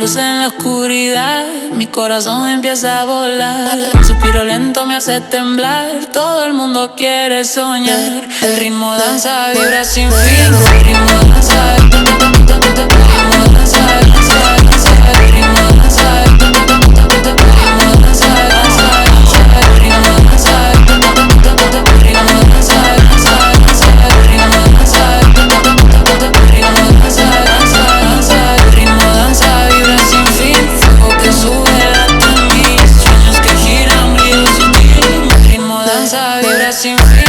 luz en la oscuridad, mi corazón empieza a volar. Un suspiro lento me hace temblar, todo el mundo quiere soñar. El ritmo danza, vibra sin fin. El ritmo danza, el ritmo danza, el ritmo danza, el ritmo danza, el ritmo danza, el ritmo danza, vibra sin fin. Fuego que sube hasta mis sueños que giran, brillo sutil. El ritmo danza, vibra sin fin.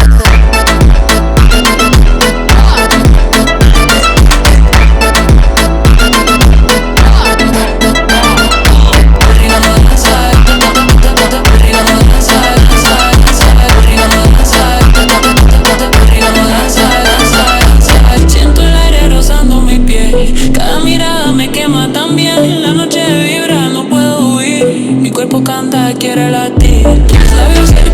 Siento el aire rozando mi piel, cada mirada me quema también. La noche vibra, no puedo huir, mi cuerpo canta, quiere latir. Mis labios